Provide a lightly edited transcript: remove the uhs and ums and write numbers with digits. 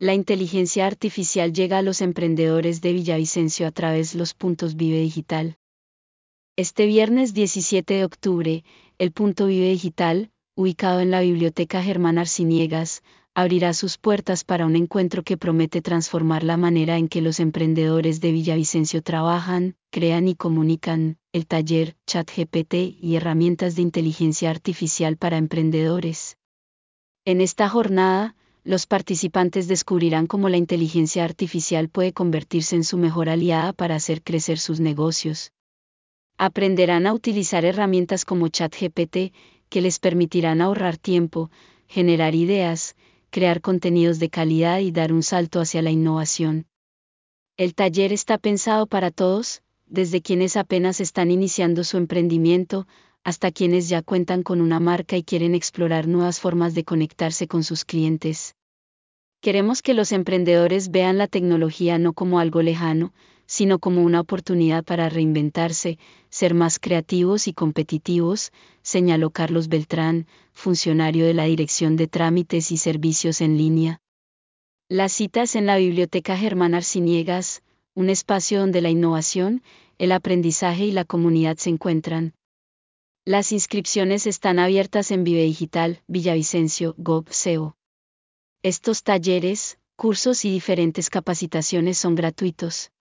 La inteligencia artificial llega a los emprendedores de Villavicencio a través de los puntos Vive Digital. Este viernes 17 de octubre, el punto Vive Digital, ubicado en la Biblioteca Germán Arciniegas, abrirá sus puertas para un encuentro que promete transformar la manera en que los emprendedores de Villavicencio trabajan, crean y comunican. El taller ChatGPT y herramientas de inteligencia artificial para emprendedores. En esta jornada, los participantes descubrirán cómo la inteligencia artificial puede convertirse en su mejor aliada para hacer crecer sus negocios. Aprenderán a utilizar herramientas como ChatGPT, que les permitirán ahorrar tiempo, generar ideas, crear contenidos de calidad y dar un salto hacia la innovación. El taller está pensado para todos, desde quienes apenas están iniciando su emprendimiento, hasta quienes ya cuentan con una marca y quieren explorar nuevas formas de conectarse con sus clientes. Queremos que los emprendedores vean la tecnología no como algo lejano, sino como una oportunidad para reinventarse, ser más creativos y competitivos, señaló Carlos Beltrán, funcionario de la Dirección de Trámites y Servicios en Línea. Las citas en la Biblioteca Germán Arciniegas, un espacio donde la innovación, el aprendizaje y la comunidad se encuentran. Las inscripciones están abiertas en Vive Digital, Villavicencio, Gov.co. Estos talleres, cursos y diferentes capacitaciones son gratuitos.